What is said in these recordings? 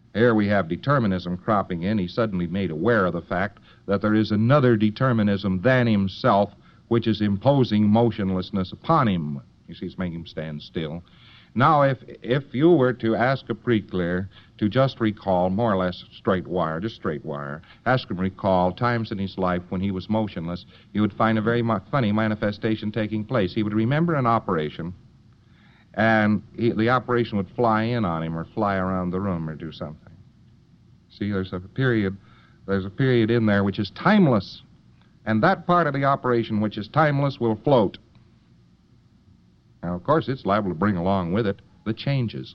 Here we have determinism cropping in. He's suddenly made aware of the fact that there is another determinism than himself which is imposing motionlessness upon him. You see, it's making him stand still. Now, if you were to ask a pre-clear to just recall, more or less straight wire, ask him to recall times in his life when he was motionless, you would find a very funny manifestation taking place. He would remember an operation, and the operation would fly in on him or fly around the room or do something. See, there's a period in there which is timeless, and that part of the operation which is timeless will float. Now, of course, it's liable to bring along with it the changes.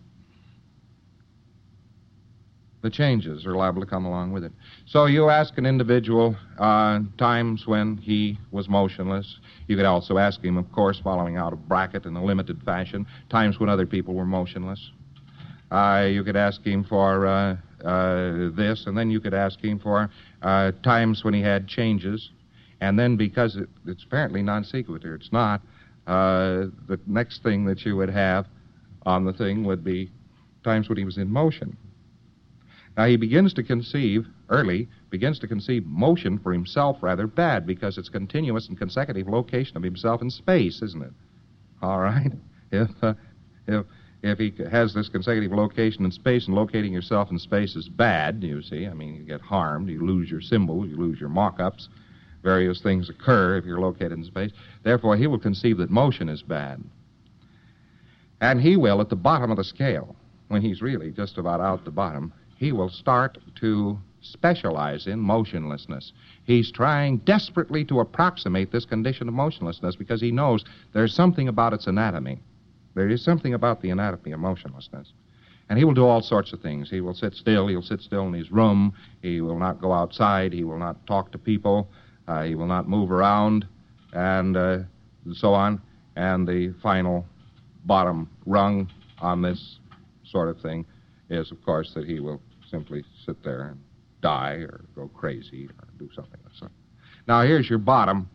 The changes are liable to come along with it. So you ask an individual times when he was motionless. You could also ask him, of course, following out a bracket in a limited fashion, times when other people were motionless. You could ask him for this, and then you could ask him for times when he had changes. And then, because it's apparently non sequitur, it's not, the next thing that you would have on the thing would be times when he was in motion. Now, he begins to conceive motion for himself rather bad, because it's continuous and consecutive location of himself in space, isn't it? All right? If he has this consecutive location in space, and locating yourself in space is bad, you see, I mean, you get harmed, you lose your symbols, you lose your mock-ups, various things occur if you're located in space. Therefore, he will conceive that motion is bad. And he will, at the bottom of the scale, when he's really just about out the bottom, he will start to specialize in motionlessness. He's trying desperately to approximate this condition of motionlessness because he knows there's something about its anatomy. There is something about the anatomy of motionlessness. And he will do all sorts of things. He will sit still. He'll sit still in his room. He will not go outside. He will not talk to people. He will not move around, and so on. And the final bottom rung on this sort of thing is, of course, that he will simply sit there and die or go crazy or do something of the sort. Now, here's your bottom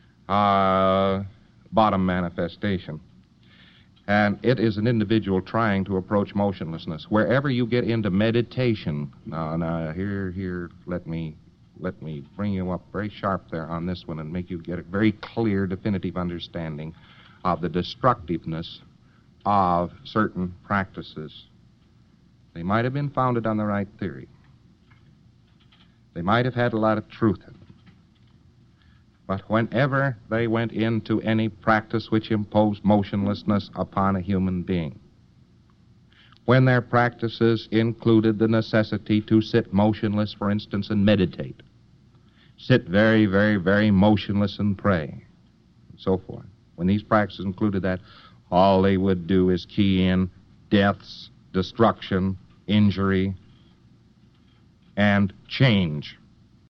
manifestation. And it is an individual trying to approach motionlessness. Wherever you get into meditation, here, let me bring you up very sharp there on this one and make you get a very clear, definitive understanding of the destructiveness of certain practices. They might have been founded on the right theory. They might have had a lot of truth in them. But whenever they went into any practice which imposed motionlessness upon a human being, when their practices included the necessity to sit motionless, for instance, and meditate, sit very, very, very motionless and pray, and so forth, when these practices included that, all they would do is key in deaths, destruction, injury, and change.